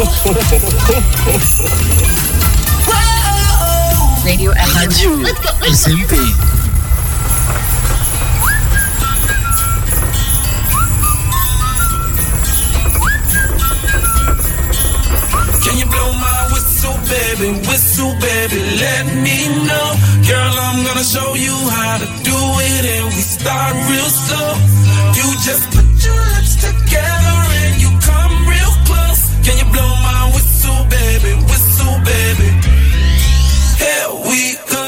Radio SMP. Can you blow my whistle, baby, let me know. Girl, I'm gonna show you how to do it, and we start real slow. You just put your lips together and you come real close. Can you blow my whistle, baby, here we go.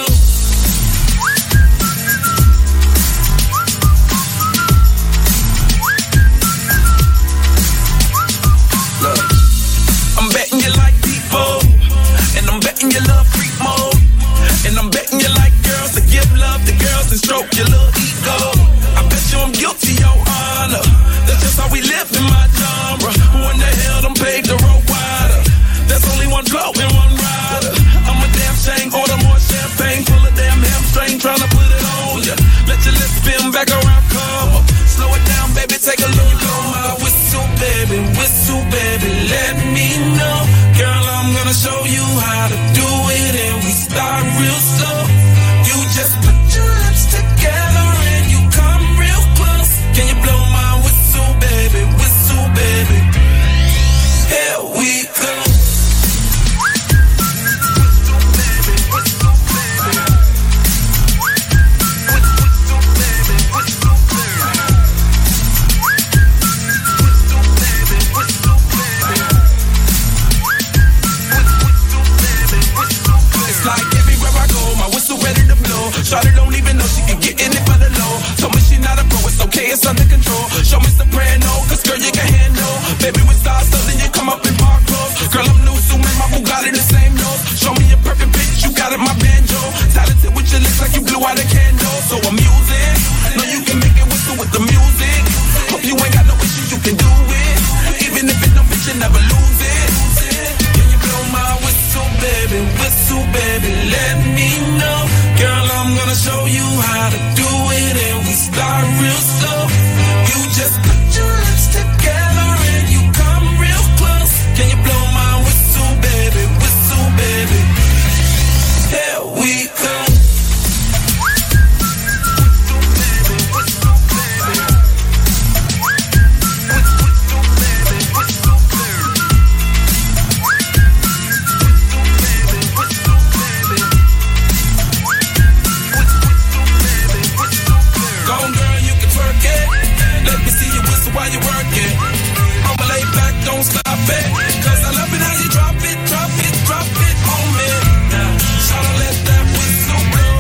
Look, I'm betting you like people, and I'm betting you love freak mode, and I'm betting you like girls to give love to girls and stroke your little ego. I bet you I'm guilty, your honor. That's just how we live in my genre. Who in the hell done paved the road wider? There's only one blow and one rider. I'm a damn shame, order more champagne, full of damn hamstring, tryna put it on ya. Let your lips spin back around, come up. Slow it down, baby, take a look. Blow my whistle, baby, let me know. Girl, I'm gonna show you how to do it, and we start real slow. You just put your lips together and you come real close. Can you blow my whistle, baby, here we go. Shawty don't even know she can get in it for the low. Told me she not a pro, it's okay, it's under control. Show me soprano, cause girl you can handle. Baby with stars, so then you come up in park clothes. Girl I'm new, so man, my Bugatti the same nose. Show me a perfect pitch, you got it, my banjo. Talented with your lips like you blew out a candle. So I'm using, know you can make it whistle with the music. Hope you ain't got no issues, you can do it. Even if it don't fit, you never lose it. Can you blow my whistle, baby, let me know. Girl, I'm gonna show you how to do it, and we start real slow. You just put your lips together and you come real close. Can you blow my whistle, baby, here we go. While you working, I'ma lay back, don't stop it. Cause I love it how you drop it on me. Now, tryna let that whistle blow.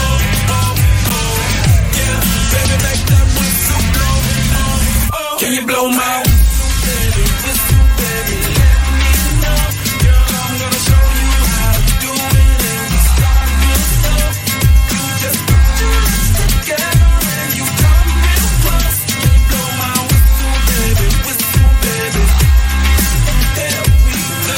Yeah, baby, make that whistle blow. Can you blow my whistle, baby, let me know. Girl, I'm gonna show you how to do it, and we start real slow. You just put your lips together and you come real close. Can you blow my whistle, baby, here we go.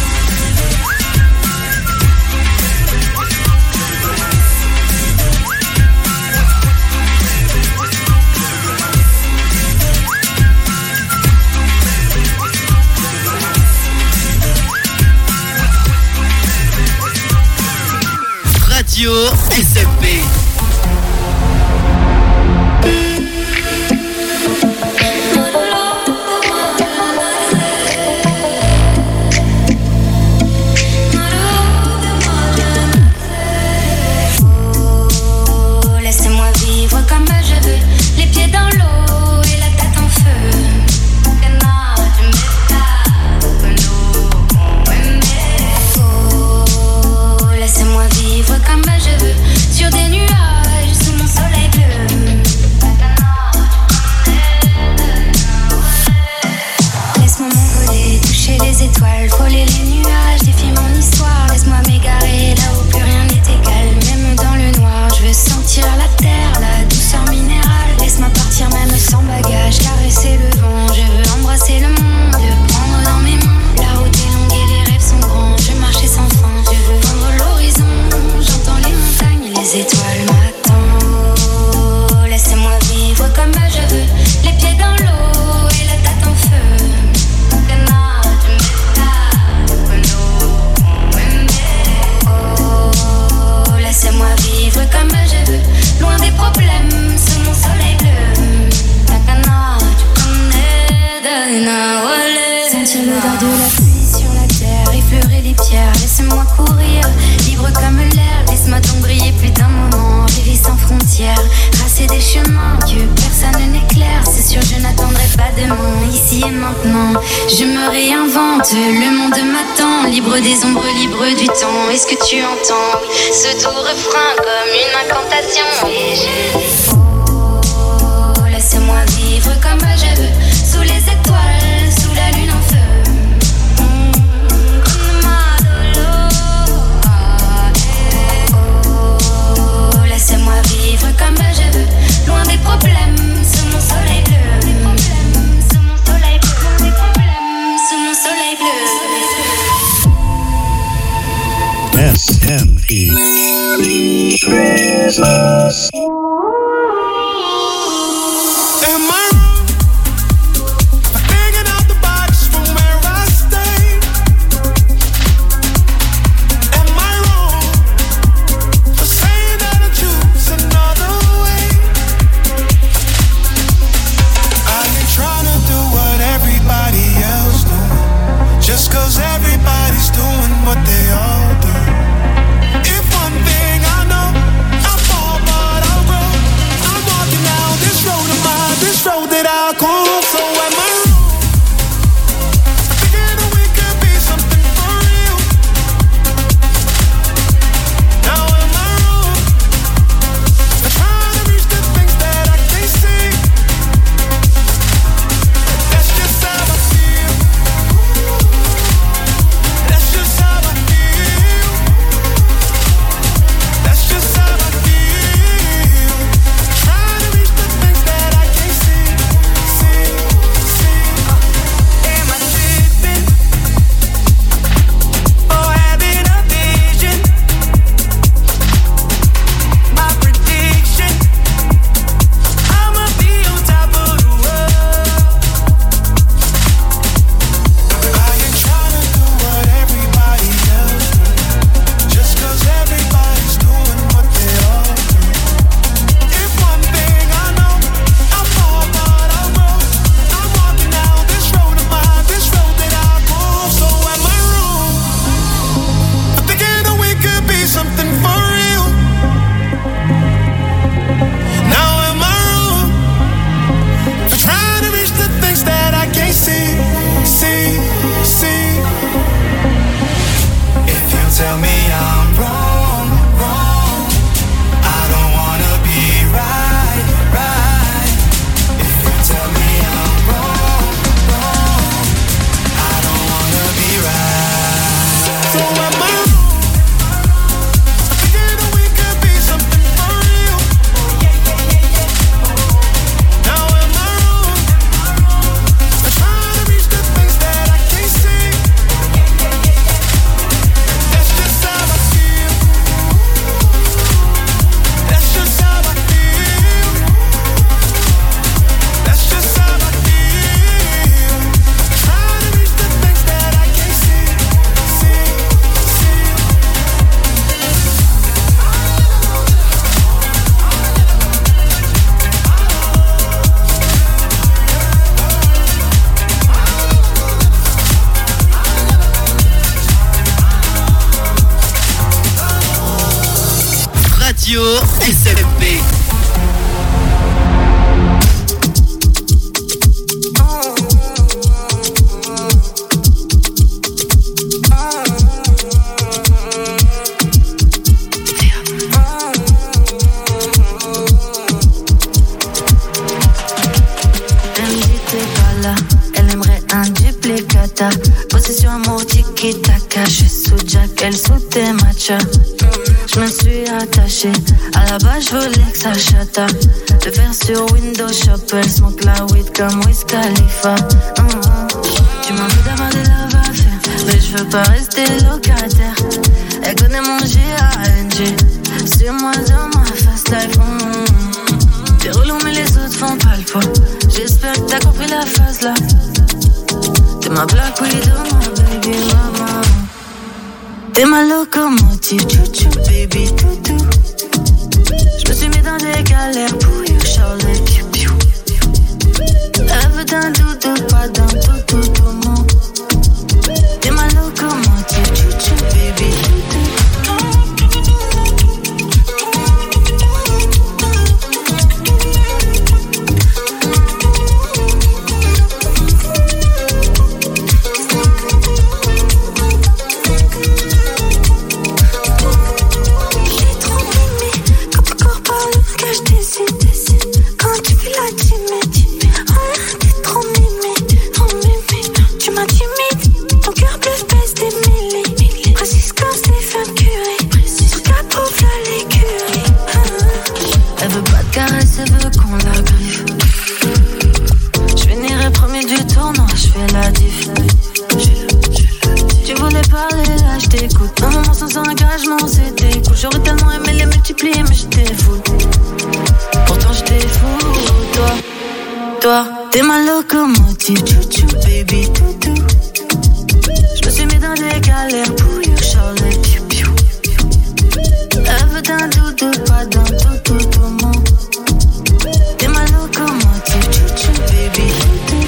Radio SMP. Laissez-moi vivre comme je veux sur des nuages. laisse-moi courir, libre comme l'air, laisse-moi donc briller plus d'un moment. Vivre sans frontières, tracer des chemins que personne n'éclaire. C'est sûr, je n'attendrai pas demain, ici et maintenant. Je me réinvente, le monde m'attend, libre des ombres, libre du temps. Est-ce que tu entends, oui, ce doux refrain comme une incantation? Et je dis, oh, laisse-moi vivre comme je veux, sous les étoiles, sous la lune en feu. Laisse-moi vivre comme je veux, loin des problèmes, sous mon soleil bleu. Sous mon soleil bleu, loin des problèmes, sous mon soleil bleu. SME. Jesus. SMP. Elle aimerait un duplicata. Possession amour tiki-taka. Je suis sous Jack, elle sous tes matchas. Je me suis attachée. À la base, je voulais que ça chata. Le faire sur Windows Shop. Elle smoke la weed comme Wiz Khalifa. Tu m'as envie d'avoir des love à faire, mais je veux pas rester locataire. Elle connaît mon G.A.N.G. Sur moi dans ma fast life. T'es relou mais les autres font pas le poids. J'espère que t'as compris la phase là. T'es ma Black Widow, ma baby mama. T'es ma locomotive, chouchou, baby toutou. J'me suis mis dans des galères pour you, Charlie, piou piou. Elle veut d'un doudou, pas d'un toutou, tout mon. T'es ma locomotive, chouchou, baby. sans engagement, c'était cool. J'aurais tellement aimé les multiplier, mais j'étais fou. Pourtant j'étais fou. Toi, t'es ma locomotive, chouchou, baby, toutou. J'me suis mis dans des galères pour you, Charlotte, piou, piou. Elle veut d'un doudou, pas d'un tout, tout, monde. T'es ma locomotive, chouchou, baby, toutou.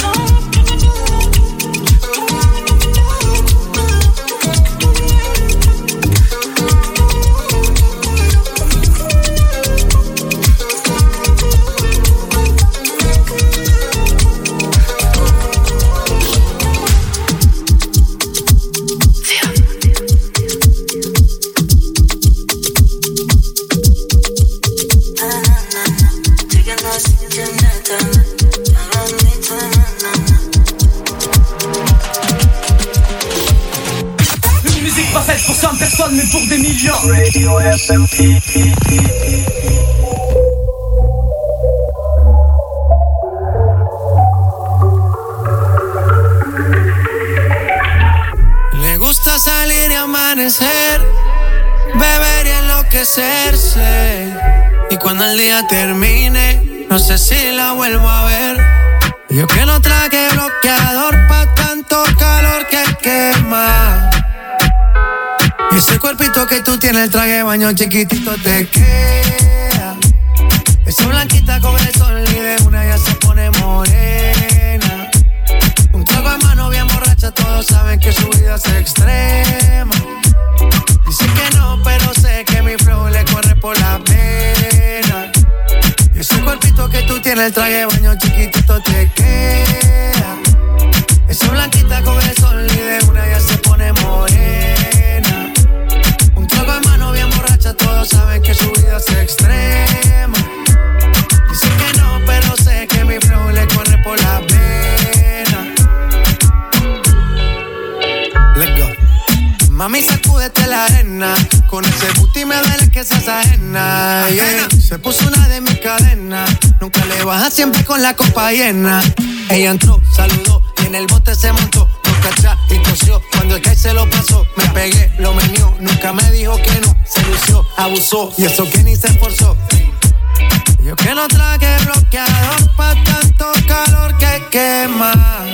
Mais pour des millions. Radio SMP. Le gusta salir y amanecer, beber y enloquecerse. Y cuando el día termine, no sé si la vuelvo a ver. Yo que no traje bloqueador pa' tanto calor que quema. Y ese cuerpito que tú tienes, el traje de baño chiquitito te queda. Esa blanquita con el sol y de una ya se pone morena. Un trago de mano bien borracha, todos saben que su vida es extrema. Dice que no, pero sé que mi flow le corre por la pena. Y ese cuerpito que tú tienes, el traje de baño chiquitito te queda. Esa blanquita con el sol y de una ya se pone morena. Un trago de mano bien borracha, todos saben que su vida es extrema. Dice que no, pero sé que mi flow le corre por la pena. Let's go. Mami, sacúdete la arena. Con ese booty me duele que seas ajena. Yeah. Se puso una de mis cadenas. Nunca le baja, siempre con la copa llena. Ella entró, saludó y en el bote se montó. Cachá y tosió, cuando el que se lo pasó. Me pegué, lo menió, nunca me dijo que no. Se lució, abusó, y eso que ni se esforzó. Yo que no traje bloqueador pa' tanto calor que quema.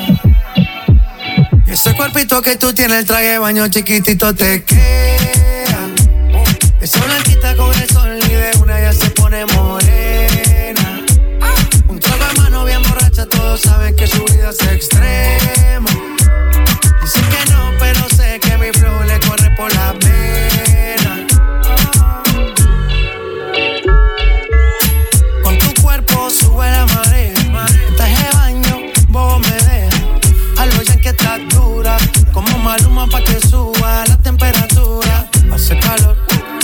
Y ese cuerpito que tú tienes, el traje de baño chiquitito te queda. Esa blanquita con el sol y de una ya se pone morena. Un trago de mano bien borracha, todos saben que su vida es extrema. Dice que no, pero sé que mi flow le corre por la pena. Con tu cuerpo sube la marea. Traje de baño, vos me dejas. A lo ya que estás dura, como Maluma pa' que suba la temperatura. Hace calor,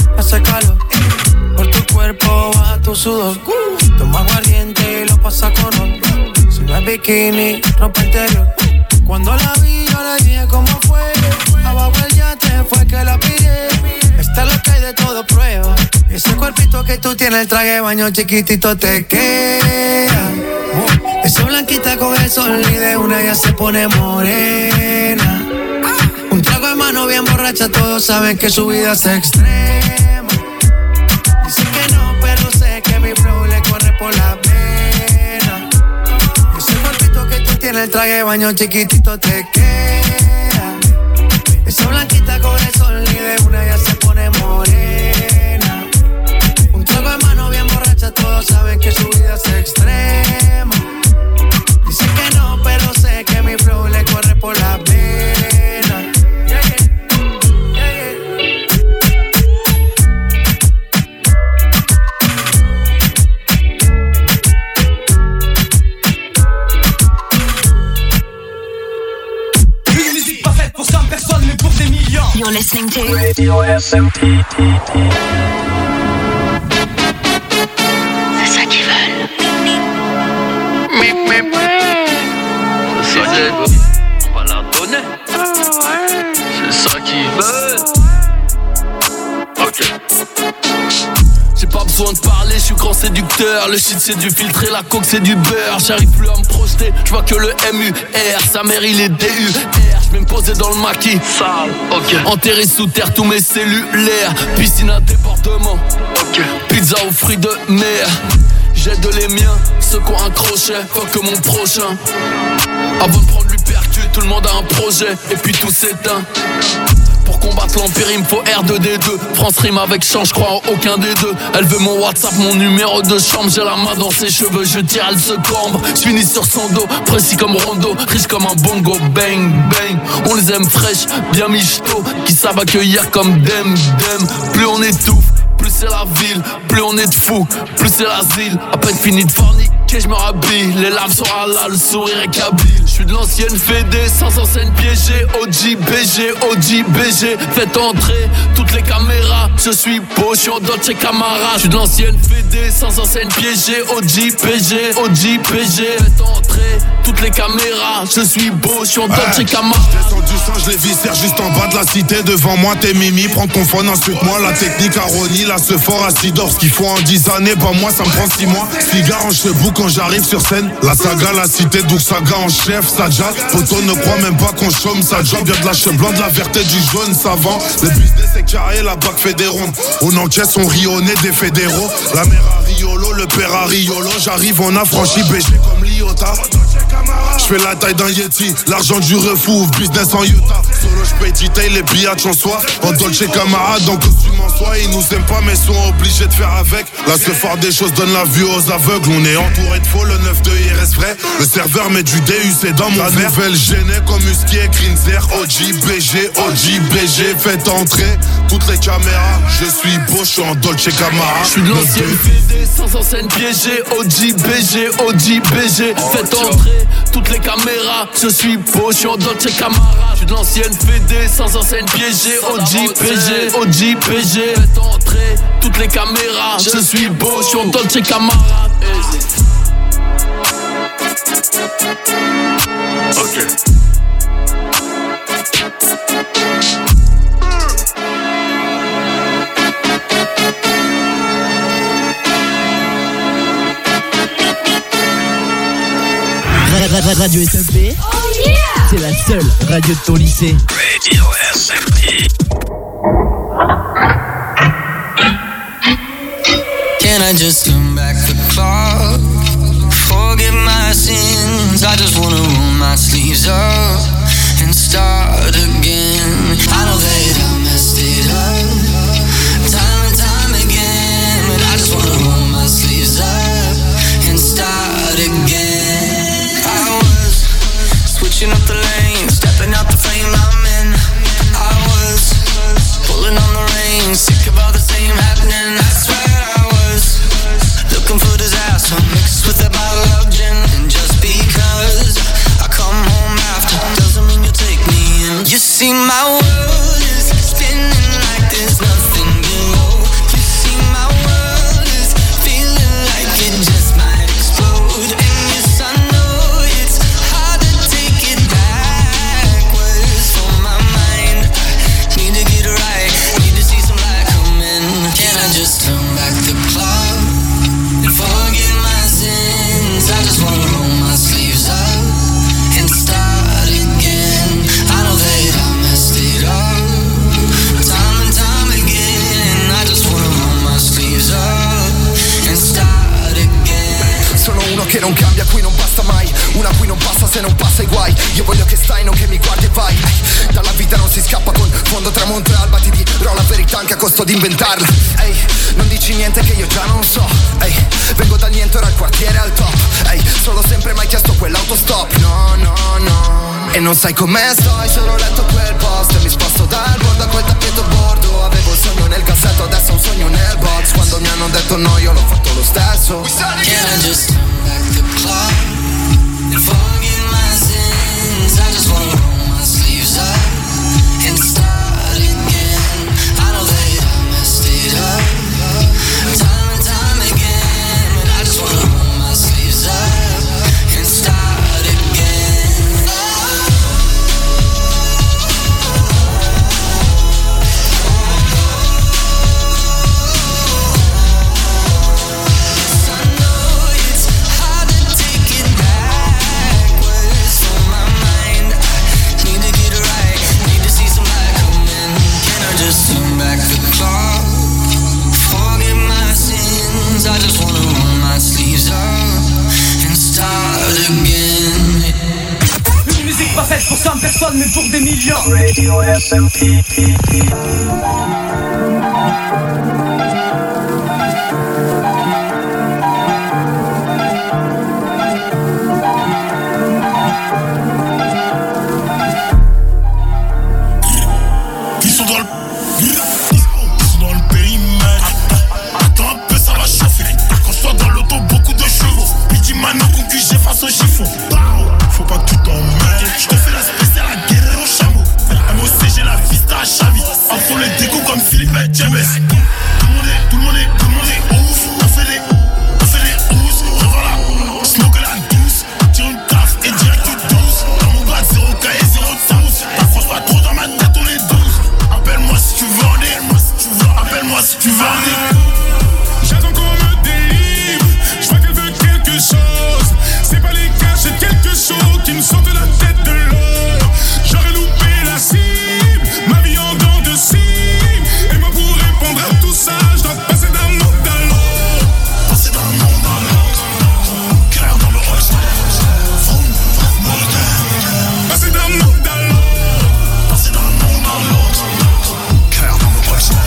por tu cuerpo baja tu sudor. Toma aguardiente y lo pasa con oro. Si no es bikini, ropa interior. Cuando la vi, yo le dije cómo fue. Abajo el yate fue que la pillé. Esta es lo que hay de todo prueba. Ese cuerpito que tú tienes, el traje de baño chiquitito te queda. Esa blanquita con el sol y de una ya se pone morena. Un trago de mano bien borracha, todos saben que su vida es extrema. Dice que no, pero sé que mi flow le corre por la pena. Ese cuerpito que tú tienes, el traje de baño chiquitito te queda. Esa blanquita con el sol y de una ya se pone morena. Un trago de mano bien borracha, todos saben que su vida es extrema. Dice que no, pero sé que mi flow le corre por la pena. Yeah, yeah. Yeah, Une musique pas faite pour 100 personnes, mais pour des millions. You're listening to Radio SMP. C'est ça qu'ils veulent. C'est ça qu'ils veulent. On va leur donner. C'est ça qu'ils veulent. Ok. J'ai pas besoin besoin de parler, je suis grand séducteur. Le shit c'est du filtre et la coke c'est du beurre. J'arrive plus à me projeter, je vois que le MUR. Sa mère il est DUR. Je vais me poser dans le maquis. Sale, ok. Enterré sous terre tous mes cellulaires. Piscine à débordement, ok. Pizza aux fruits de mer. J'aide les miens, ceux qui ont un crochet, faut que mon prochain. Avant de prendre l'hypercule, tout le monde a un projet. Et puis tout s'éteint. Pour combattre l'empire, il me faut R2D2. France rime avec change, je crois en aucun des deux. Elle veut mon WhatsApp, mon numéro de chambre. J'ai la main dans ses cheveux, je tire, elle se cambre. Je finis sur son dos, précis comme Rondo, riche comme un bongo, bang, bang. On les aime fraîches, bien michto, qui savent accueillir comme dem. Plus on étouffe, plus c'est la ville, plus on est de fous, plus c'est l'asile. À peine fini de forniquer, je me rhabille. Les larmes sont halal, le sourire est kabyle. Je suis de l'ancienne Fédé, sans enseigne piégée. OG, faites entrer toutes les caméras. Je suis beau, je suis en Dolce Camara. Je suis de l'ancienne Fédé, sans enseigne piégée. OG, faites entrer toutes les caméras. Je suis beau, je suis en Dolce Camara. Descends du sang, je les viscère juste en bas de la cité. Devant moi, t'es Mimi, prends ton phone, insulte-moi. La technique à Ronnie, là, ce fort à Sidor. Ce qu'il faut en 10 années, bah moi, ça me prend 6 mois. Cigare en chebou quand j'arrive sur scène. La saga, la cité, donc saga en chef, ça jazz. Poto ne croit même pas qu'on chôme, ça job. Y'a de la cheveux blanc, de la verte et du jaune, ça vend. Le business est carré, la bac fait des rondes. On encaisse, on rit au nez des fédéraux. La mère à Riolo, le père à Riolo. J'arrive, on a franchi BG comme l'Iota. J'fais la taille d'un Yeti, l'argent du refou, business en Utah. Solo j'paye detail, les billets en soi. En Dolce Camarade, en costume en soie. Ils nous aiment pas mais sont obligés de faire avec. Là ce fort des choses donne la vue aux aveugles. On est entouré de faux, le 9-2 il reste vrai. Le serveur met du DU, c'est dans mon verre. La nouvelle gênée comme Husky et Grinzer. OG, faites entrer toutes les caméras. Je suis beau, je suis en Dolce Camarade. Je suis de l'ancienne Fédé, sans enseigne piégée. OG, faites entrer toutes les caméras. Je suis beau, je suis en Dolce Camara. Je suis de l'ancienne Fédé, sans enseigne piégée. OG, faites entrer toutes les caméras. Je suis beau, je suis en Dolce Camara. Ok. Radio SMP, oh yeah, c'est la seule radio de ton lycée. Radio SMP. Can I just turn back the clock? Forget my sins. I just wanna roll my sleeves up and start again. I know that I messed it up time and time again, but I just wanna roll my sleeves up and start again. Switching up the lanes, stepping out the frame I'm in. I was pulling on the reins, sick of all the same happening. That's where I was looking for disaster, mixed with a bottle of gin. And just because I come home after doesn't mean you take me in. You see my world is spinning like there's nothing below. You see my world is feeling like it just might explode. And yes, I know it's hard to take it backwards from my mind. I need to get it right, need to see some light come in. Can I just turn back the clock and forget my sins? I just wanna roll my sleeves up and start again. I know that I messed it up time and time again. I just wanna roll my sleeves up and start again. Sono uno che non cambia, qui non basta mai. Una qui non passa se non passa i guai. Io voglio che stai, non che mi guardi e vai. Dalla vita non si scappa con fondo, tramonto e alba. Ti dirò la verità anche a costo di inventarla. Ehi, non dici niente che io già non so. Ehi, vengo dal niente, ora al quartiere al top. Ehi, solo sempre mai chiesto quell'autostop. No, e non sai com'è, sto, hai solo letto quel post. E mi sposto dal bordo a quel tappeto bordo. Avevo il sogno nel cassetto, adesso ho un sogno nel box. Quando mi hanno detto no, io l'ho fatto lo stesso. Can I just turn back the clock and forget my sins? I just wanna roll my sleeves up and start again. I know that I messed it up time and time again, but I just wanna roll my sleeves up and start again. just turn back the clock. Forget my sins, I just wanna roll my sleeves up and start again. Une musique pas faite pour 100 personnes mais pour des millions. Radio SMP. Ils sont dans le périmètre. Attends un peu, ça va chauffer. Quand je sois dans l'auto, beaucoup de chevaux. Pidi maintenant qu'on QG face au chiffon. Faut pas que tu t'emmènes. Je te fais la spéciale à guerre au chameau. MOC, j'ai la vista à Chavi. Entre les décos comme Philippe et James. Tout le monde est ouf. On fait des housses. Revoilà, smoke la douce. Tire une taf et direct tout douce. Dans mon bas, 0K et 0 de sauce. T'approches pas trop dans ma tête, on est 12. Appelle-moi si tu veux en dire. Appelle-moi si tu veux en dire. J'attends qu'on me délivre. Je vois qu'elle veut quelque chose. C'est pas les gars, j'ai quelque chose qui me sort de la tête de l'or. J'aurais loupé la cible, ma vie en dents de cible. Et moi pour répondre à tout ça, je dois passer d'un monde à l'autre. Passer d'un monde à l'autre. Cœur dans le holster. Passer d'un monde à l'autre. Passer d'un monde à l'autre. Cœur dans le holster.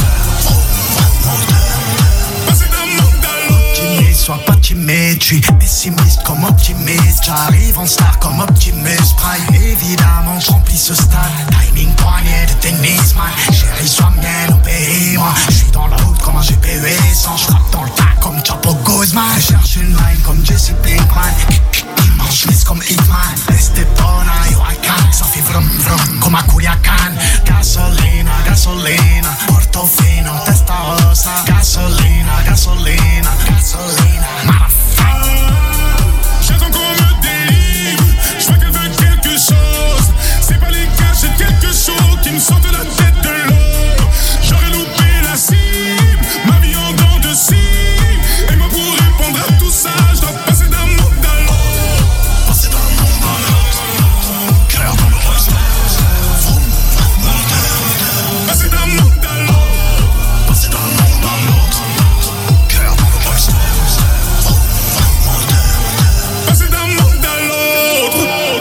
Passer d'un monde à l'autre. Optimiste, sois pas timide, je suis pessimiste comme optimiste. J'arrive en star comme Optimus Prime. Évidemment, je remplis ce stade. Timing poignet de tennis, man. Chérie, sois mienne, obéis-moi. Je suis dans la route comme un GPU sans. Je frappe dans le tas comme Chapo Guzman. Je cherche une line comme Jesse Pinkman. Dimanche lisse comme Hitman. Estepona, yo I can. Ça fait vrum vrum comme à Culiacan. Gasolina, gasolina. Portofino, testa rosa. Gasolina, gasolina, gasolina. J'attends qu'on me délivre. Je vois qu'elle veut quelque chose. C'est pas les gars, j'ai quelque chose qui me sort de la tête de l'or. J'aurais loupé la cible, ma vie en dents de cible. Et moi pour répondre à tout ça, je dois passer d'un monde à l'autre. Passer d'un monde à l'autre. Cœur dans le holster. Passer d'un monde à l'autre. Passer d'un monde à l'autre. Cœur dans le holster. Passer d'un monde à l'autre.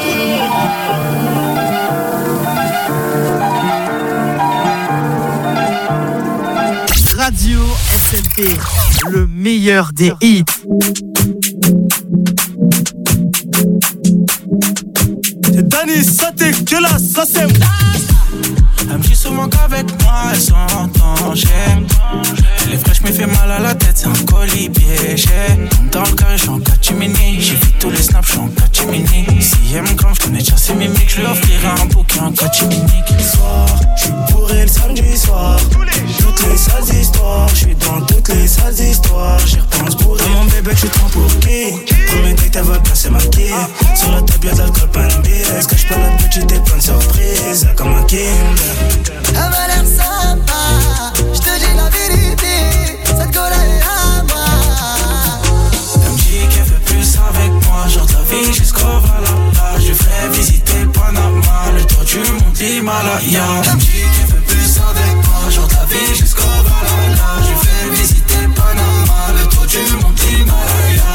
Radio SMP, le meilleur des hits. C'est Danny, ça t'es que là, ça c'est. Elle me dit souvent qu'avec moi elle s'entend. Elle est fraîche mais fait mal à la tête, c'est un colis piégé. Dans le carré, je suis en catimini. J'ai vu tous les snaps, je suis en catimini. Si elle me crame, je connais déjà ses mimiques. Je lui offrirai un bouquet en catimini. Le soir, je suis bourré le samedi soir. Toutes les sales histoires, je suis dans toutes les sales histoires. J'y repense bourré. Mon bébé, je suis trop pour qui? Premier date, elle veut passer ma quille. Sur la table, y'a de l'alcool, pas une bise. Est-ce que je peux la petite et plein de surprises? Comme un kinder. Elle m'a l'air sympa, je te dis la vérité, cette gueule est à moi. Elle me dit qu'elle veut plus avec moi, genre de la vie jusqu'au Valhalla. Je lui fais visiter Panama, le tour du monde Himalaya. Elle me dit qu'elle veut plus avec moi, genre de la vie jusqu'au Valhalla. Je lui fais visiter Panama, le tour du monde Himalaya.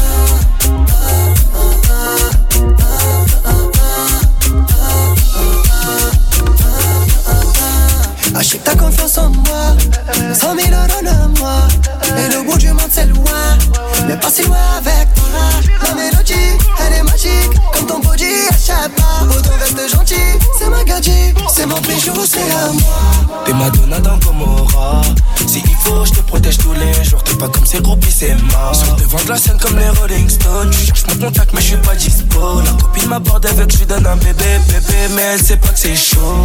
Achète ta confiance en moi, 100 000 euros le mois. Et le bout du monde c'est loin, mais pas si loin avec toi. La mélodie, elle est magique, comme ton body, échappe pas. Autant reste gentil, c'est ma gadget, c'est mon bijou, c'est à moi. T'es Madonna dans Gomorrah. Si il faut, je te protège tous les jours. T'es pas comme ces groupies, c'est mort. Sur le devant de la scène comme les Rolling Stones. Je cherche mon contact, mais je suis pas dispo. La copine m'aborde avec, je lui donne un bébé, mais elle sait pas que c'est chaud.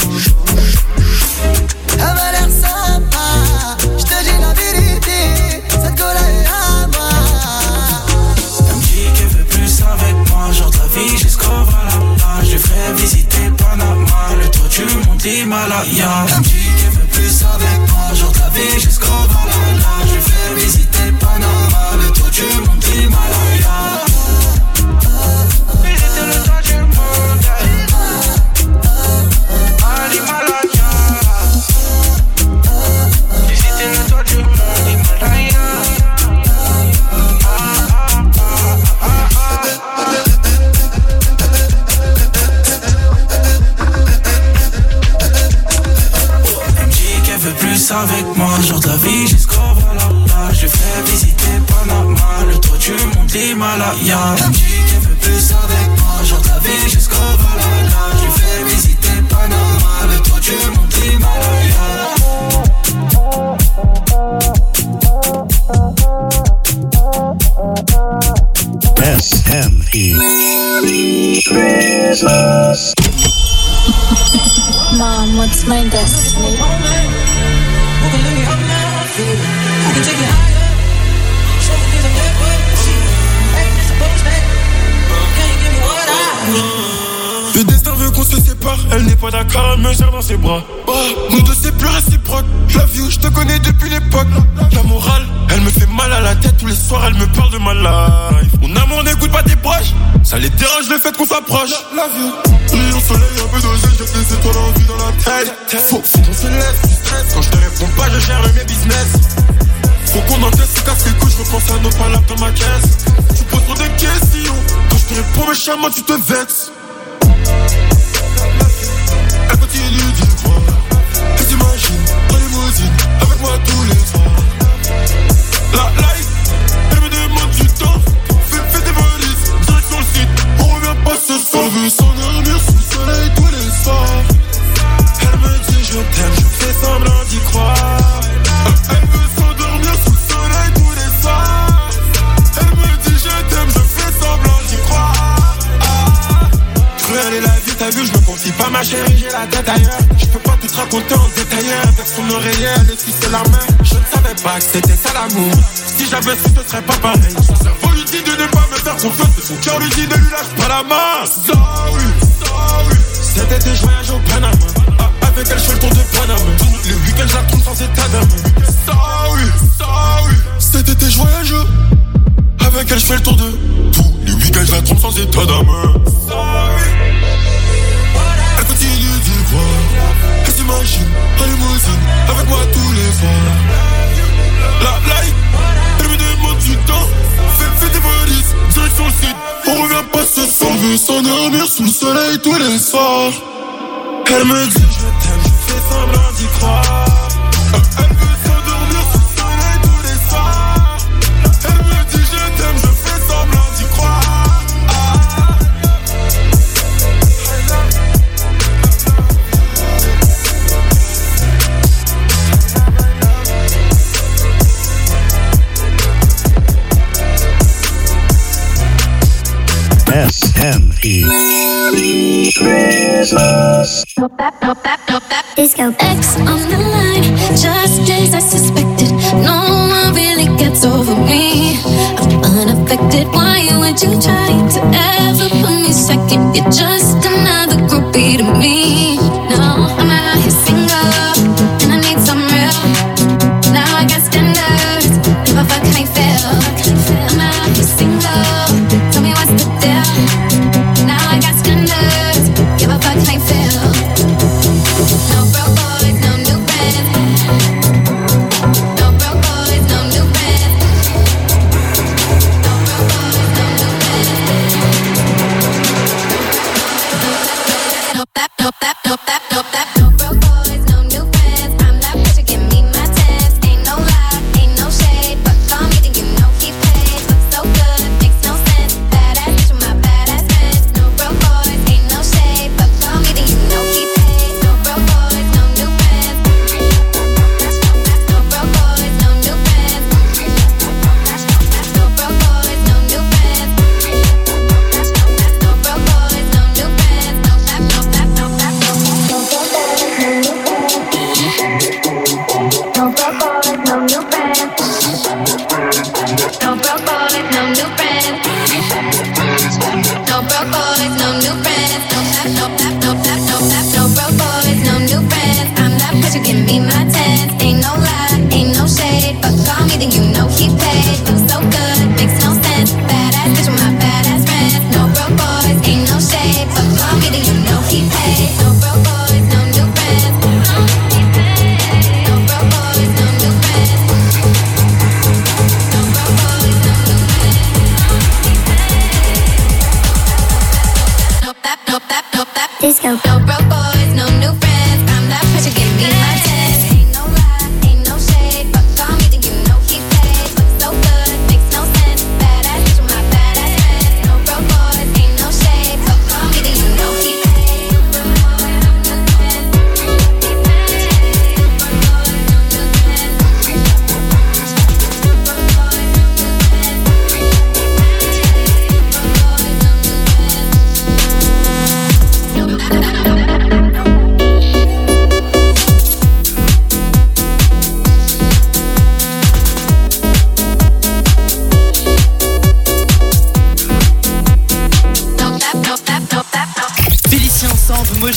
Elle m'a l'air sympa, je te dis la vérité, cette gueule est à moi. Elle me dit qu'elle veut plus avec moi, genre de la vie jusqu'au Valhalla. Je lui fais visiter Panama, le tour du monde Himalaya. Elle me dit qu'elle veut plus avec moi, genre de la vie jusqu'au Valhalla. Je lui fais visiter Panama, le tour du monde Himalaya. Visiter le tour du monde, à l'Himalaya. veut plus avec moi. Jour de la vie jusqu'au Valhalla. J'ai fait visiter Panama, le toit du monde l'Himalaya. Elle me dit qu'elle veut plus avec moi. Jour de la vie jusqu'au Valhalla. J'ai fait visiter Panama, le toit du monde l'Himalaya. SME. Mom, what's my destiny? Le destin veut qu'on se sépare. Elle n'est pas d'accord, elle me gère dans ses bras. Oh, nous deux c'est plus réciproque. La vie où je te connais depuis l'époque. La morale, elle me fait mal à la tête. Tous les soirs elle me parle de ma life. Mon amour n'écoute pas tes proches. Ça les dérange le fait qu'on s'approche. La vie, nuit au soleil, un peu d'oseille. J'ai des étoiles en vie dans la tête. Faut qu'on se laisse du stress. Quand je te réponds pas, je gère mes business. Faut qu'on encaisse, se casse les couilles. Je repense à nos palabres dans ma caisse. Tu poses trop de questions. Quand je te réponds méchamment, tu te vexes. Elle continue d'y croire. Et t'imagines, en limousine, avec moi tous les soirs. La life, elle me demande du temps. Fais tes valises, direction le site. On revient pas ce soir. Elle veut s'endormir sous le soleil tous les soirs. Elle me dit je t'aime, je fais semblant d'y croire. Elle veut s'endormir sous le soleil tous les soirs. Elle me dit je t'aime, je fais semblant d'y croire. Cruelle est la vie, t'as vu, je me confie pas ma chérie, j'ai la tête ailleurs. Je peux pas tout raconter en détail, avec son oreiller, elle esquisse la main. Je ne savais pas que c'était ça l'amour. Si j'avais su, ce serait pas pareil. Son cerveau lui dit de ne pas me faire confiance, et son cœur lui dit ne lui lâche pas la main. Sorry, sorry. Cet été, je voyage au Panama. Avec elle, je fais le tour de Panama. Le week-end, je la trouve sans état d'âme. Sorry, sorry. Cet été, je voyage. Avec elle, je fais le tour de tous les week-ends, je la trompe sans état d'âme. Elle continue d'y croire. Elle s'imagine en limousine avec moi tous les soirs. La life, elle me demande du temps. Fais tes valises, direction le site. On revient pas ce soir. On veut s'endormir sous le soleil tous les soirs. Elle me dit je t'aime, je fais semblant d'y croire. Elle veut s'endormir sous le soleil tous les soirs. Elle me dit je t'aime, je fais semblant d'y croire. SME. Disco X on the line, just as I suspected. No one really gets over me. I'm unaffected. Why would you try to ever put me second? You're just another groupie to me. No, I'm out here single, and I need some real. Now I got standards, give a fuck how you feel. I'm out here single, tell me what's the deal. Now I got standards, give a fuck how you feel. No broke boys, no new friends. No broke boys, no new friends. No broke boys, no new friends. No broke boys, no new friends. I'm that bitch, you give me my test. Ain't no lie, ain't no shade, but call me, then you know he paid. Looks so good, makes no sense. Badass bitch with my badass friends. No broke boys, ain't no shade, but call me, then you know he paid. No broke boys, no new friends. No broke boys, no new friends. No broke boys, no new friends. No broke boys, no new friends. No rap, no rap, no rap, no rap. No broke boys, no new friends. No broke boys, no new friends. No broke boys, no new friends. No rap, no rap, no rap, no rap. No broke boys, no new friends. I'm that bitch, you give me my tens. Ain't no lie, ain't no shade, but call me, then you know he paid. Looks so good, makes no sense. Badass bitch with my badass friends. No broke boys, ain't no shade, but call me, then you know he paid. No broke boys, no new friends. No broke boys, no new friends. No broke boys, no new friends. No rap, no rap, no rap. Disco. No broke boys, no new friends. I'm that bitch, you give me my tens. Ain't no lie.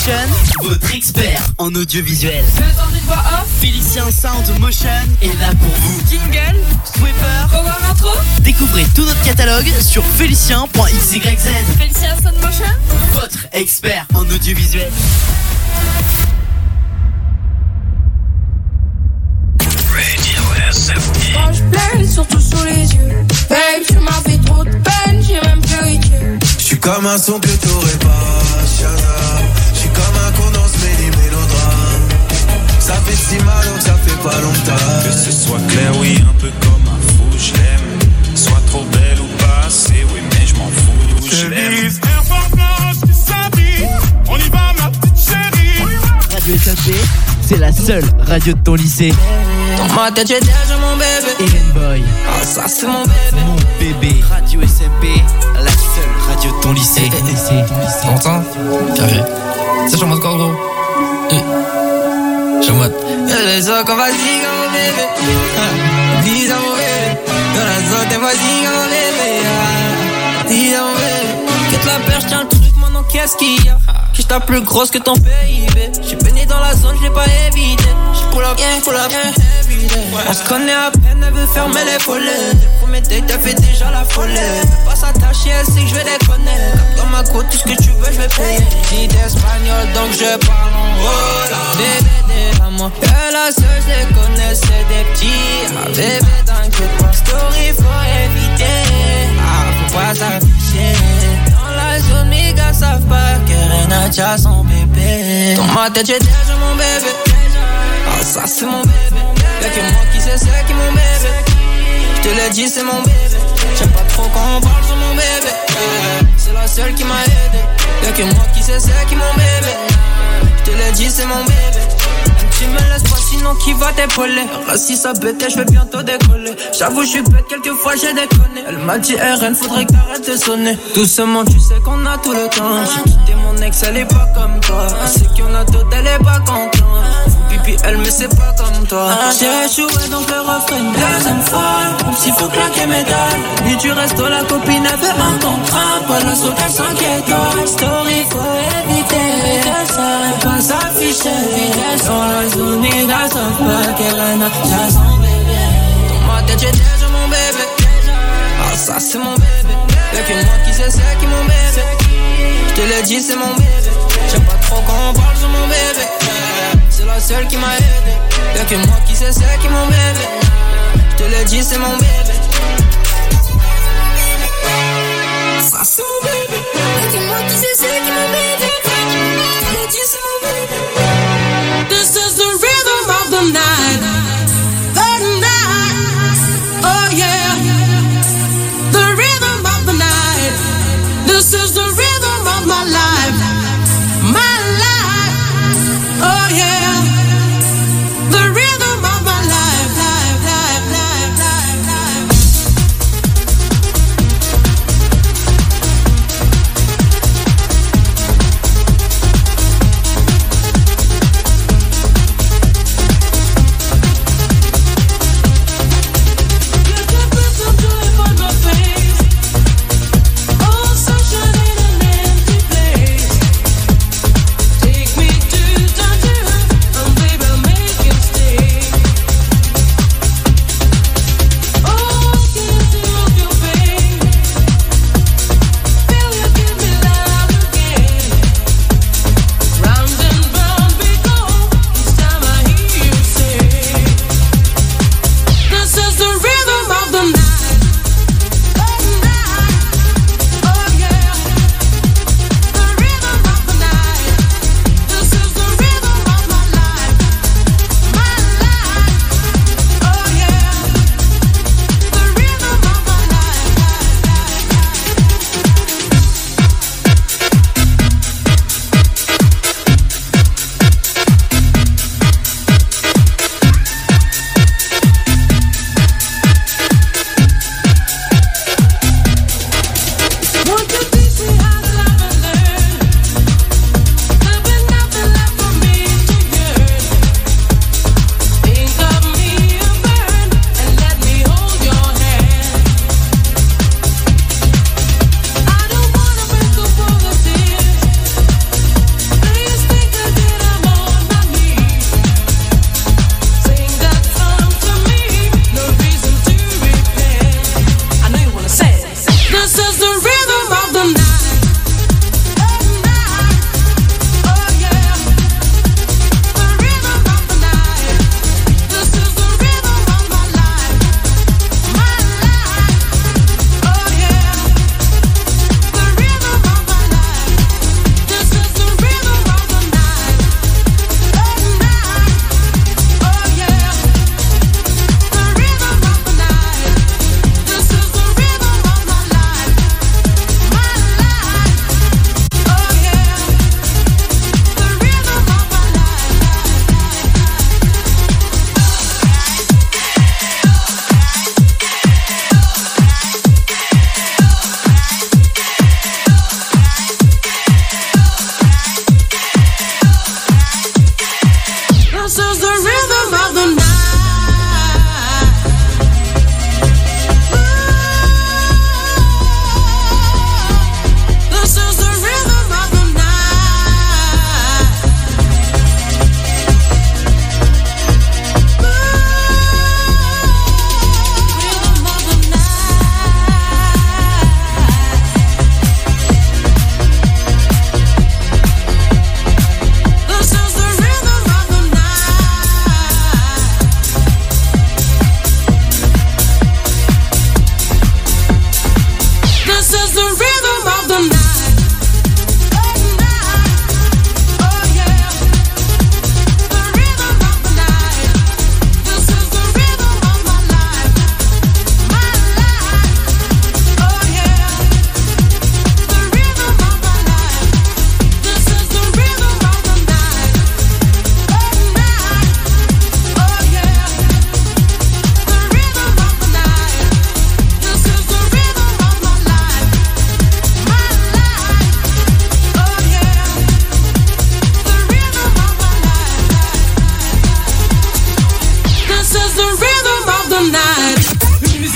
Motion, votre expert en audiovisuel. Félicien Sound Motion est là pour vous. Jingle, Sweeper, Power Intro. Découvrez tout notre catalogue sur félicien.xyz. Félicien Sound Motion, votre expert en audiovisuel. Radio SFT. quand je pleure, surtout sous les yeux. Babe, tu m'as fait trop de peine, j'ai même pleuré Dieu. J'suis comme un son que t'aurais pas, Shana. J'suis comme un con dans ce mélodrame. Ça fait si mal donc ça fait pas longtemps. Que ce soit clair, oui, un peu comme un fou, je l'aime. Soit trop belle ou pas assez, oui, mais je m'en fous d'où je l'aime. Air Force Blanche qui s'habille. On y va, ma petite chérie. Radio SFT, c'est la seule radio de ton lycée. Dans ma tête j'ai déjà mon bébé. Eren Boy. Ah ça c'est mon bébé. Mon bébé. Radio SMP, la seule radio de ton lycée. T'entends? Carré. C'est sur mode quoi gros? Sur mode. Les gens qu'on va dire comme mon bébé. Dis à mon bébé. Dans la zone t'es vas-y comme mon bébé. Dis à mon bébé. Quitte la perche, tiens le truc maintenant qu'est-ce qu'il y a? Que je tape plus grosse que ton PIB. J'suis baigné dans la zone, j'l'ai pas évité. J'suis pour la bien, everyday. On se connaît à peine, elle veut fermer les volets. Le premier date, elle fait déjà la folie. Elle veut pas s'attacher, elle sait que j'vais déconner. Dans ma côte, tout ce que tu veux, j'vais payer. J'ai d'espagnol, donc je parle en hola. Bébé, à moi. Et la seule, j'les connais, c'est des petits. Ah, bébé, t'inquiète pas. Story, faut éviter. Ah, faut pas s'afficher. Dans la zone, mes gars savent pas que Renacha a son bébé. Dans ma tête, j'ai déjà mon bébé. Ah, ça c'est mon bébé. Y'a que moi qui sais c'est qui mon bébé. J'te l'ai dit, c'est mon bébé. J'aime pas trop quand on parle sur mon bébé. C'est la seule qui m'a aidé. Y'a que moi qui sais c'est qui mon bébé. J'te l'ai dit, c'est mon bébé. Tu me laisses pas sinon qui va t'épauler. Si ça bête, je vais bientôt décoller. J'avoue je suis bête, quelquefois j'ai déconné. Elle m'a dit RN, faudrait que t'arrêtes de sonner. Doucement tu sais qu'on a tout le temps. J'ai quitté mon ex, elle est pas comme toi. Elle sait qu'on a tout, elle est pas contente. Pipi elle mais c'est pas comme toi. J'ai échoué donc le refrain une deuxième fois. S'il faut claquer mes dalles. Ni du resto la copine elle fait un contrat. Pas la seule qu'elle s'inquiète. Story faut éviter. Pas s'afficher. Dans la zone, les gars savent pas qu'elle a déjà son bébé. Dans ma tête, j'ai déjà mon bébé. Ah, ça, c'est mon bébé. Y'a que moi qui sais c'est qui mon bébé. J'te l'ai dit, c'est mon bébé. J'aime pas trop quand on parle sur mon bébé. C'est la seule qui m'a aidé. Y'a que moi qui sais c'est qui mon bébé. J'te l'ai dit, c'est mon bébé. Ça, c'est mon bébé. Y'a que moi qui sais c'est qui mon bébé. J'te l'ai dit, c'est mon bébé. This is the rhythm of the night. The night. Oh yeah. The rhythm of the night. This is the rhythm of my life. My life. Oh yeah. The rhythm of my life. Life, life, life, life, life.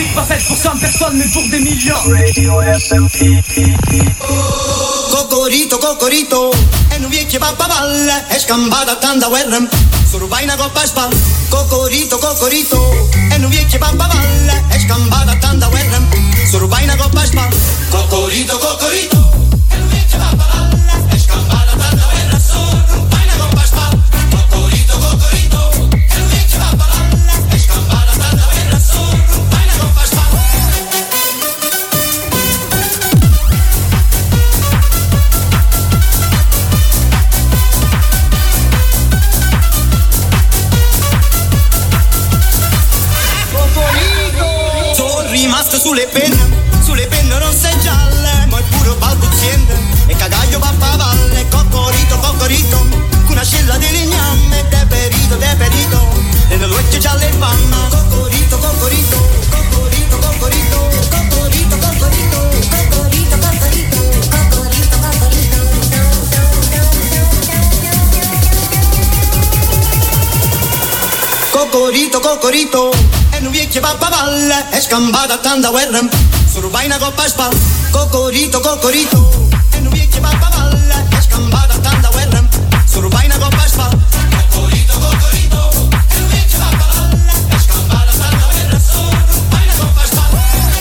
musique pas faite pour 100 personnes mais pour des millions. Cocorito, cocorito, e non vecchie pappavalle, è scambata tanta guerra, solo vai una coppa a spalla. Cocorito, cocorito, e non vecchie pappavalle, è scambata tanta guerra, solo vai una coppa a spalla. Cocorito, cocorito, e non vecchie pappavalle, è scambata tanta guerra, solo vai una coppa a spalla. Cocorito, cocorito, e non vecchie pappavalle, è scambata tanta guerra, solo vai una coppa a spalla. Rimasto sulle penne rosse e gialle, ma è pure balbuziente e cagaglio pappavalle. Cocorito, cocorito, con una scilla di legname, deperito, e le luce gialle e mamma. Cocorito, cocorito, cocorito, cocorito, cocorito, cocorito, cocorito, cocorito, cocorito, cocorito. Cocorito, cocorito, non vecchie pappavalle, è scambata tanta guerra, solo vai una coppa a spalla. Cocorito, cocorito, e non vecchie pappavalle, è scambata tanta guerra, solo vai una coppa a spalla. Cocorito, cocorito, e non vecchie pappavalle, è scambata tanta guerra, solo vai una coppa a spalla.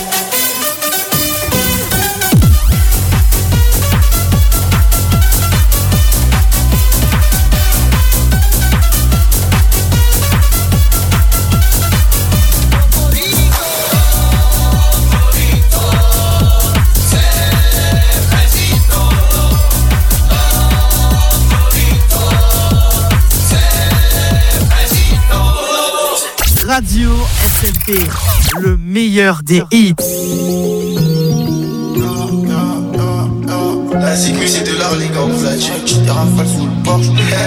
Radio SMP, le meilleur des hits. La zig c'est de l'art les gars, on la check, des rafales sous le Porsche.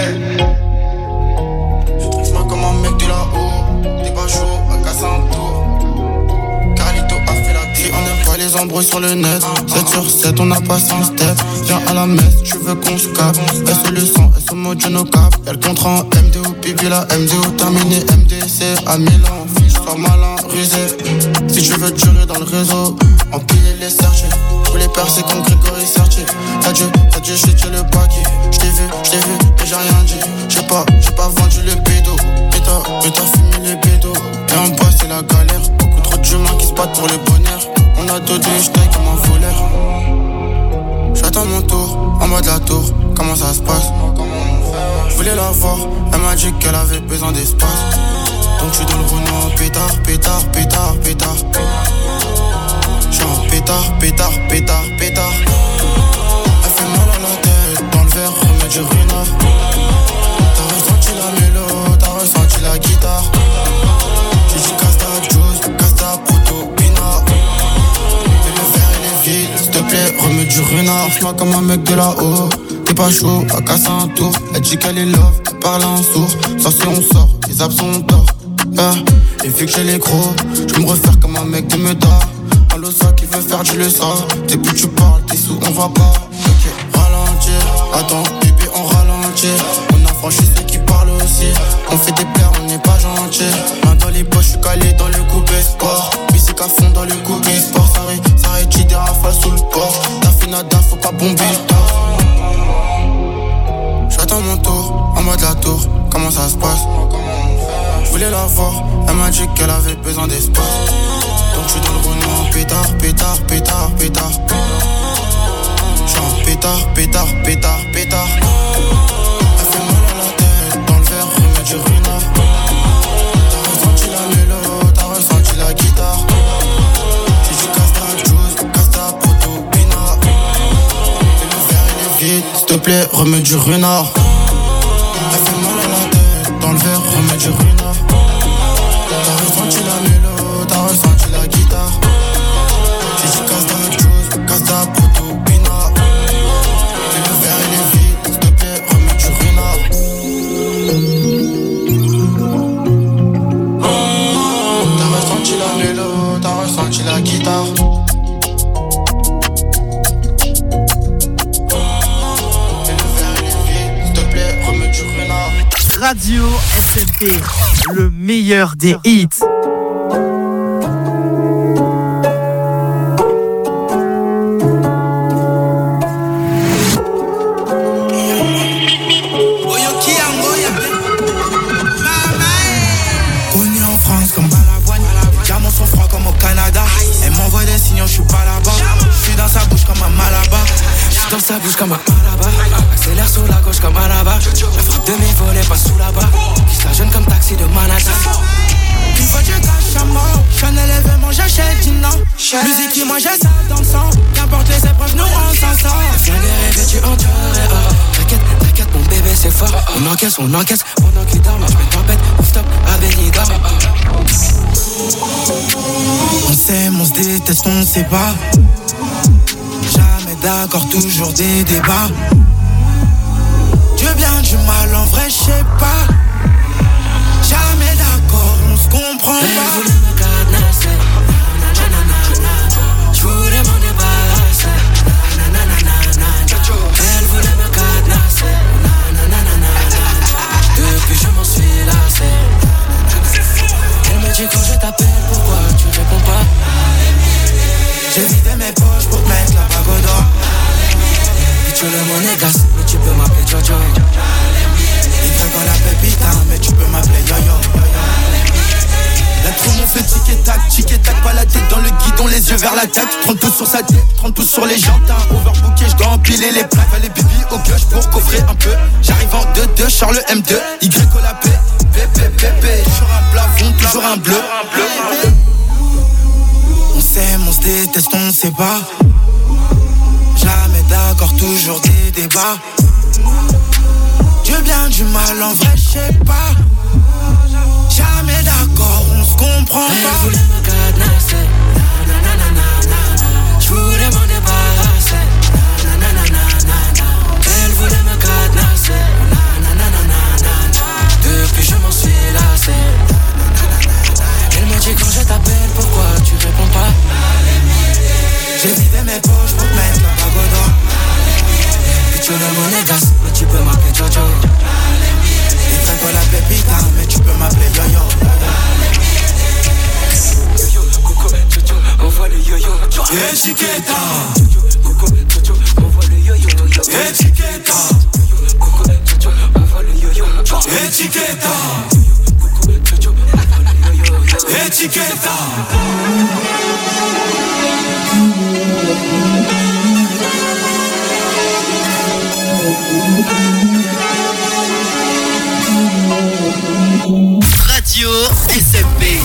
Je trouve comme un mec de là-haut, des pas chauds, à casser un tour. Carlito a fait la vie, on n'aime pas les embrouilles sur le net. 7 sur 7, on a passé un step. Viens à la messe, tu veux qu'on se capte. Elle le sang, elle se mojo nos cap. Elle contre en MDO, pipi la MDO, terminé MDC à Milan. Fiche, sois malin, rusé. Si tu veux durer dans le réseau, empiler les sergés. Tous les percés comme Grégory Sertier. T'as Dieu, j'ai tué le paquet. J't'ai vu, et j'ai rien dit. J'ai pas vendu le bédo. Mais t'as fumé les bédos. Et en bas c'est la galère. Beaucoup trop d'humains qui se battent pour le bonheur. On a dodé, j'taille comme un voleur. J'attends mon tour, en mode la tour. Comment ça se passe? Je voulais la voir, elle m'a dit qu'elle avait besoin d'espace. Donc je suis dans le Renault, pétard, pétard, pétard, pétard. J'suis en pétard, pétard, pétard, pétard. Elle fait mal à la tête, dans le verre, remets du renard. T'as ressenti la mélo, t'as ressenti la guitare. J'ai dit casse ta juice, casse ta proto, pina. Et le verre il est vide, s'il te plaît, remets du renard. J'm'as comme un mec de là-haut. T'es pas chaud, à casser un tour. Elle dit qu'elle est love, elle parle en sourd. Ça c'est on sort, les absents on dort. Et vu que j'ai les gros, je me refaire comme un mec de Meda. Un losa qui veut faire du leçon. T'es plus tu parles, t'es sous, on va pas. Ok, ralentir, attends, bébé on ralentit. On a franchi ceux qui parlent aussi. On fait des plaies, on n'est pas gentil. Main dans les poches, je suis calé dans le coupé sport. Musique à fond dans le coupé sport. Ça rétit des rafales sous le port. T'as fait nada, faut pas bomber le temps. J'attends mon tour, en mode la tour, comment ça se passe? Je voulais la voir, elle m'a dit qu'elle avait besoin d'espace. Donc je suis dans le Renault, pétard, pétard, pétard, pétard. J'suis en pétard, pétard, pétard, pétard. Elle fait mal à la tête, dans le verre, remets du renard. T'as ressenti la mélo, t'as ressenti la guitare. J'ai dit casse ta juice, casse ta proto, pina. Et le verre il est vide, s'il te plaît, remets du renard. Elle fait mal à la tête, dans le verre, remets du renard. T'as ressenti la mélo, t'as ressenti la guitare. J'ai dit casse ta juice, casse ta proto, pina. Et le verre il est vide, s'il te plaît, remets du renard. T'as ressenti la mélo, t'as ressenti la guitare. Radio SMP, le meilleur des hits. France comme Balavoine. Les diamants sont froids comme au Canada. Elle m'envoie des signaux, je suis pas là-bas. Je suis dans sa bouche comme un Malabar. Je suis dans sa bouche comme un Malabar. Accélère sur la gauche comme Alaba. La frappe de mes volets passe sous la barre. Qui la jeune comme taxi de Manhattan. Une fois je cache à mort. Chanel événement, j'achète du nom. Musique qui moi j'ai ça dans le sang. Qu'importe les épreuves, nous on s'en sort. Viens des rêves, tu endureras. T'inquiète, mon bébé c'est fort. On encaisse, pendant qu'il dort. Moi je mets tempête, ouf top, Avenida. On s'aime, on se déteste, on sait pas. Jamais d'accord, toujours des débats. Du bien, du mal, en vrai, je sais pas. Jamais d'accord, on se comprend pas. Elle voulait me cadenasser, je voulais m'en débarrasser. Elle voulait me cadenasser, depuis je m'en suis lassé. Elle me dit quand je t'appelle, pourquoi tu réponds pas? J'ai vidé mes poches pour te mettre la bague au doigt. Et tu le monégasque, mais tu peux m'appeler Jojo. Il dans la pépita, mais tu peux m'appeler Yo-Yo. La trou on fait tic-et-tac, pas la tête dans le guidon, les yeux vers la tête. 30 pouces sur sa tête, 30 pouces sur les jantes. Overbooké, je dois empiler les plats. Fallait pipi au gueuche pour coffrer un peu. J'arrive en 2-2, Charles M2, Y au la P, toujours un plafond, toujours un bleu. On s'aime, on se déteste, on sait pas. Jamais d'accord, toujours des débats. Du bien, du mal, en vrai, je sais pas. Jamais d'accord, on se comprend pas. Elle voulait me cadenasser, je voulais m'en débarrasser. Elle voulait me cadenasser, depuis je m'en suis lassé. Elle me dit quand je t'appelle, pourquoi tu réponds pas? J'ai vidé mes poches pour te mettre la bague au doigt. Puis tu le monégasque, mais tu peux m'appeler Jojo. Il fait quoi la pépita, mais tu peux m'appeler Yo-Yo. Yo-Yo, Coco, Jojo, envoie le yo-yo. Etiqueta. Coco, Jojo, envoie le yo-yo. Etiqueta. Coco, Jojo, envoie le yo-yo. Etiqueta. Coco, Jojo, envoie le yo-yo. Etiqueta. Radio SMP.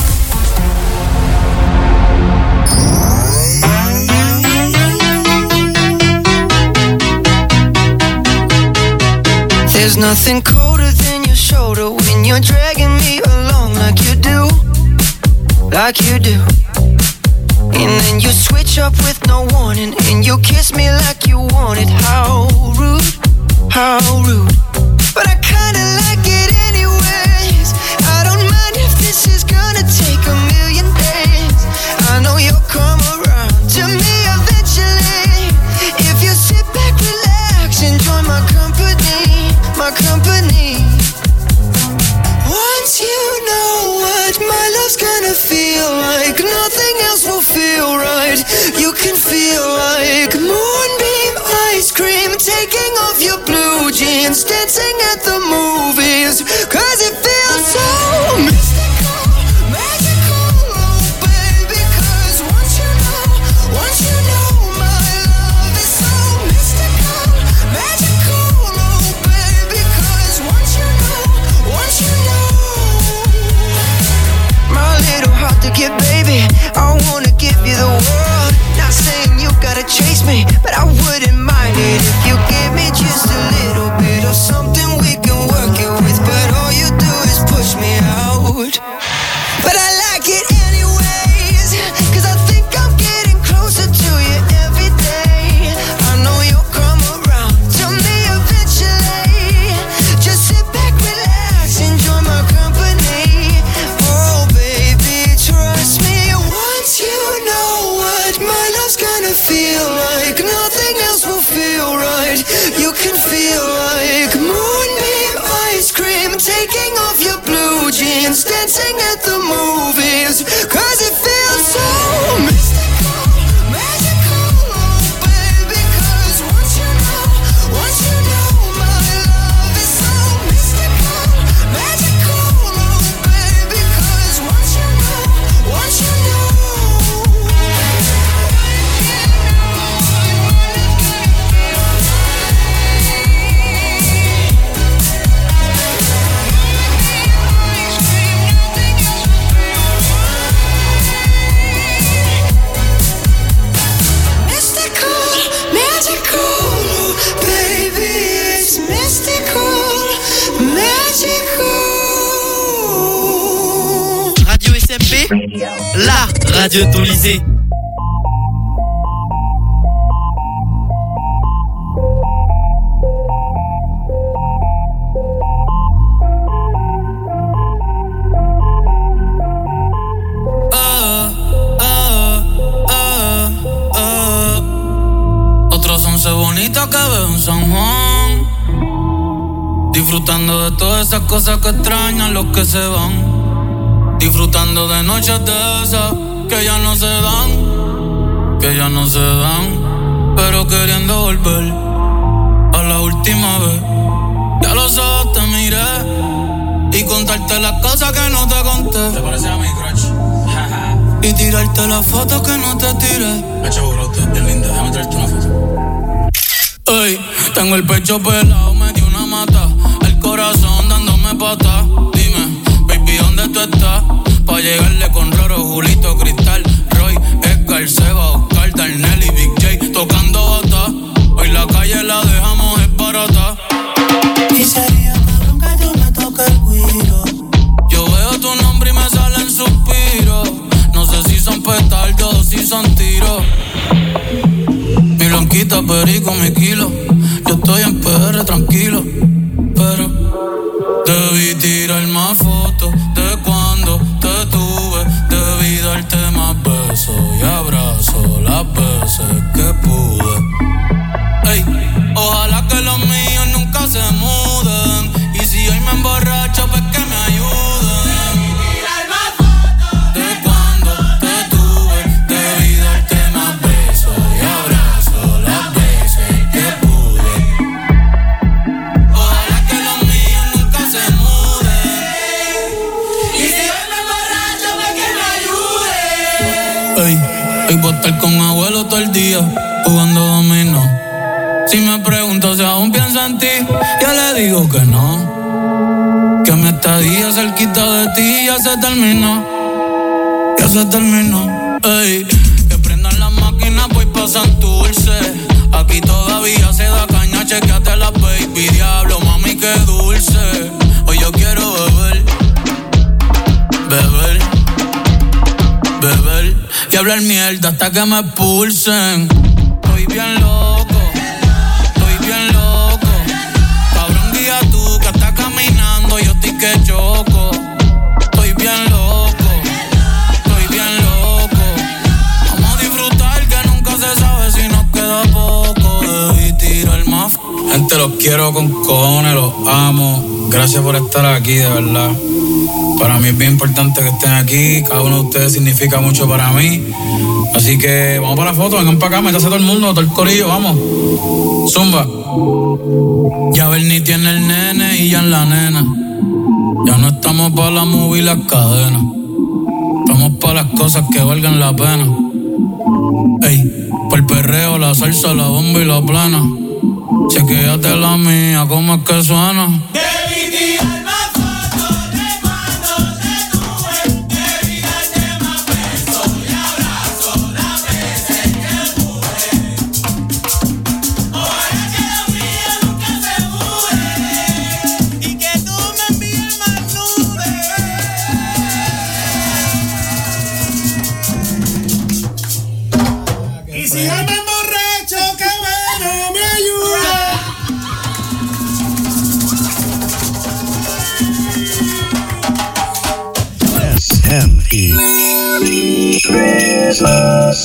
There's nothing colder than your shoulder when you're dragging me along like you do. And then you switch up with no warning, and you kiss me like you want it. How rude, but I kinda like it anyways. I don't mind if this is gonna take a million days. I know you'll come around to me eventually. If you sit back, relax, enjoy my company. Once you know what my love's gonna feel like, nothing else will feel right. You can feel like moonbeam ice cream, taking off your blue jeans, dancing at the movies, 'cause it feels so mystical, magical, oh baby. 'Cause once you know my love is so mystical, magical, oh baby. 'Cause once you know my little heart to give, baby, I wanna give you the world. Not saying you gotta chase me, but I wouldn't mind it if you give me just a little bit of something we can work it with. But all you do is push me out. But I like it anyways, 'cause I think I'm getting closer to you every day. I know you'll come around to me eventually. Just sit back, relax, enjoy my company. Oh baby, trust me. Once you know what my love's gonna feel like, nothing else will feel right. You can feel like moonbeam ice cream, taking off your blue jeans, dancing at the movies, 'cause it feels so mystical, magical, oh baby. 'Cause once you know my love is so mystical, magical, oh baby. 'Cause once écoutez la radio de ton lycée. Otros 11 bonitos que veo en San Juan, disfrutando de todas esas cosas que extrañan los que se van, disfrutando de noches de esas que ya no se dan, pero queriendo volver a la última vez. Ya los ojos te miré y contarte las cosas que no te conté. ¿Te parece a mi crush? Y tirarte las fotos que no te tiré. Pecho brote, bien linda, déjame traerte una foto. Ey, tengo el pecho pelado, me dio una mata, el corazón dándome patas. Dime, baby, ¿dónde tú estás? Pa' llegarle con Roro, Julito, Cristal, Roy, Edgar, Seba, Oscar, Darnell y Big J tocando bata. Hoy la calle la dejamos esbarata. Y sería cabrón que tú me toques el cuido. Yo veo tu nombre y me salen suspiros. No sé si son petardos o si son tiros. Mi blanquita, perico, mi kilo. Yo estoy en PR tranquilo, pero debí tirar más fotos de cuando te tuve. Debí darte más besos y abrazos las veces que pude. Ey, ojalá que los míos nunca se muden. Y si hoy me emborracho, pues que me ayuden. Hoy voy a estar con abuelo todo el día jugando dominó. Si me pregunto si aún pienso en ti, yo le digo que no. Que mi estadía cerquita de ti ya se terminó. Ya se terminó. Ey, que prendan las máquinas, voy pa' Santurce. Aquí todavía se da caña, chequeate la baby. Diablo, mami, qué dulce. Hoy yo quiero beber, beber, beber y hablar mierda hasta que me expulsen. Estoy bien loco, cabrón, guía tú que estás caminando, yo estoy que choco. Estoy bien loco, vamos a disfrutar que nunca se sabe si nos queda poco. Debí tirar más. Gente, los quiero con cojones, los amo. Gracias por estar aquí, de verdad. Para mí es bien importante que estén aquí. Cada uno de ustedes significa mucho para mí. Así que vamos para la foto, vengan para acá, métase todo el mundo, todo el corillo, vamos. Zumba. Ya Bernie tiene el nene y ya en la nena. Ya no estamos para la movie y las cadenas. Estamos para las cosas que valgan la pena. Ey, por el perreo, la salsa, la bomba y la plana. Chequéate la mía, cómo es que suena. Debí tirar más fotos de cuando te tuve. Debí darte más besos y abrazos las veces que pude. Ojalá que los míos nunca se muden y que tú me envíes más nudes. Y si yo me emborracho, que bueno me ayuda. SME Jesus.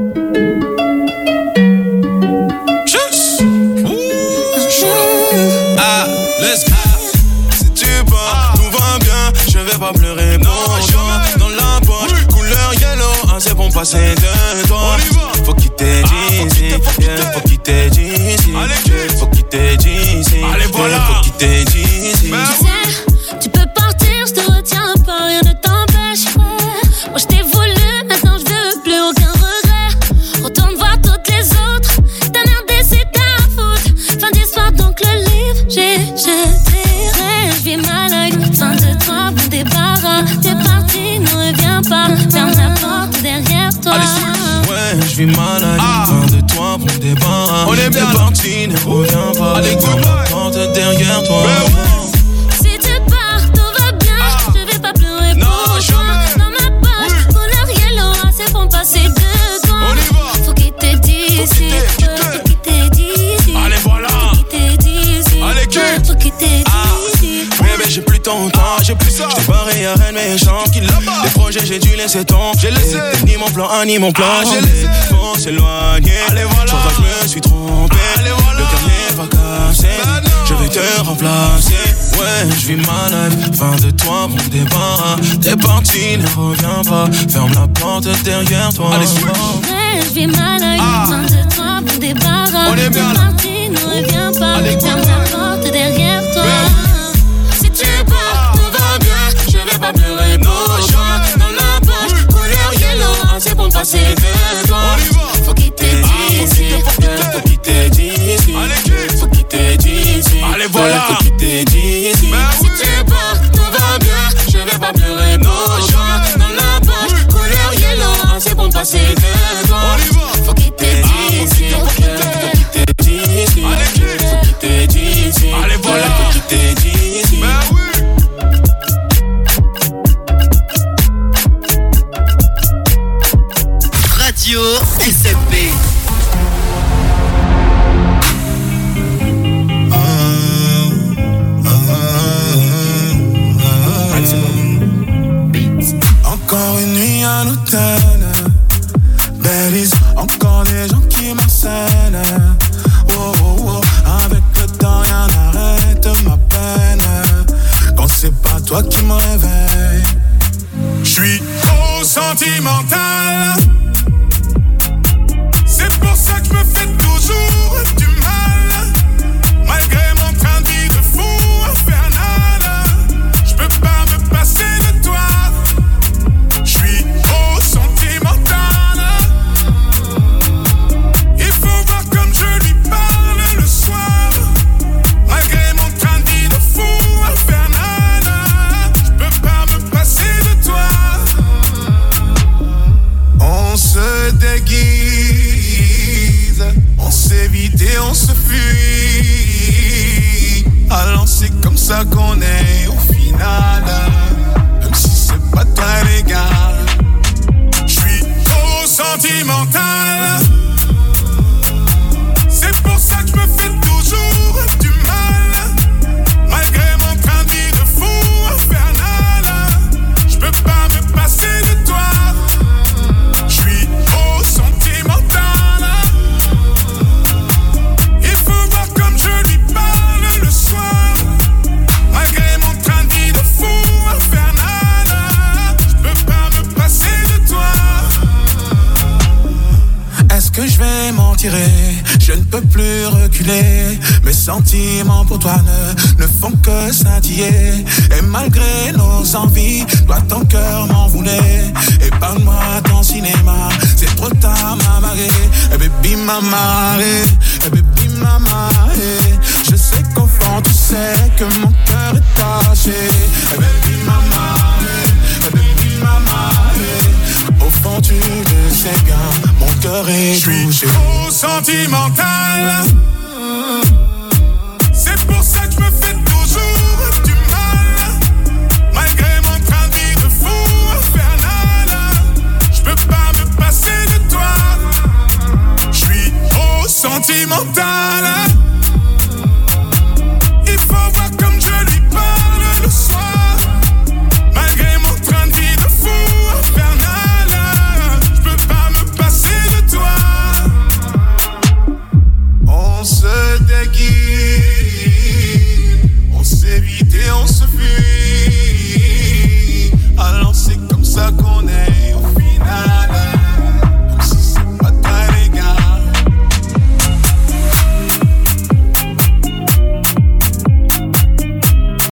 Let's go. Si tu pars, tout va bien. Je vais pas pleurer pour toi. Dans la poche, couleur yellow. C'est bon passer de toi. Faut quitter d'ici. Faut quitter d'ici. Faut quitter d'ici. Faut quitter d'ici. Tu peux partir, je te retiens pas, rien ne t'empêche. Moi je t'ai voulu, maintenant je veux plus aucun regret. Retourne voir toutes les autres, ta merde c'est ta faute. Fin d'histoire donc le livre, j'ai jeté. Je vis ma life, fin de toi, bon débarras. T'es parti, ne reviens pas, ferme la porte derrière toi. Ouais, je vis mal à fin de toi, bon débarras. On est bien parti, ne reviens pas, ferme la porte derrière toi. Si tu pars, tout va bien, je vais pas pleurer pour toi. Dans ma poche, changer, j'ai dû laisser tomber. J'ai laissé. Ni mon plan A, ni mon plan B. laissé. Faut s'éloigner. Allez, voilà. Je crois que je me suis trompé. Allez, voilà. Le cœur n'est pas cassé. Je vais te remplacer. Ouais, je vis ma life. Fin de toi, bon débarras. T'es parti, ne reviens pas. Ferme la porte derrière toi. Allez, Ouais, je vis mal à une fin de toi, bon débarras. On est bien là. Parti, ne reviens pas. Ferme la porte derrière toi. Si tu pars, tout va bien. Je vais pas pleurer pour toi. Dans la poche, couleur yellow. C'est pour passer de toi. Faut quitter d'ici. Faut quitter d'ici. Faut quitter d'ici. Allez, voilà. Faut quitter d'ici. Si tu pars, tout va bien. Je vais pas pleurer pour toi. Dans la poche, couleur yellow. C'est pour passer de toi. Faut quitter d'ici. Faut quitter d'ici. Faut quitter d'ici. Allez, voilà. Faut quitter d'ici. Radio SMP. Encore une nuit à l'hôtel. Belize, encore des gens qui m'harcèlent. Oh, oh, oh. Avec le temps, rien n'arrête ma peine. Quand c'est pas toi qui me réveille. J'suis trop sentimental. C'est pour ça que je me fais toujours du mal. Malgré mon train de vie de fou infernal, j'peux pas me passer de toi. J'suis trop sentimental. Il faut voir comme je lui parle le soir. Malgré mon train de vie de fou infernal, j'peux pas me passer de toi. On se déguise, on s'évite et on se fuit. Alors c'est comme ça qu'on est au final. Même si c'est pas toi les gars. J'suis trop sentimental. C'est pour ça que je me fais toujours du mal. Malgré mon train de vie de fou infernal, j'peux pas me passer de toi. J'suis trop sentimental. Il faut voir comme je lui parle le soir. Malgré mon train de vie de fou infernal, j'peux pas me passer de toi. Est-ce que je vais m'en tirer? Je ne peux plus reculer. Mes sentiments pour toi ne font que scintiller. Et malgré nos envies, toi ton cœur m'en voulait. Épargne-moi ton cinéma, c'est trop tard m'amarrer. Et baby m'amarrer, et baby m'amarrer. Je sais qu'au fond tu sais que mon cœur est taché. Et baby m'amarrer, et baby m'amarrer. Au fond tu le sais bien, mon cœur est touché. J'suis trop sentimental.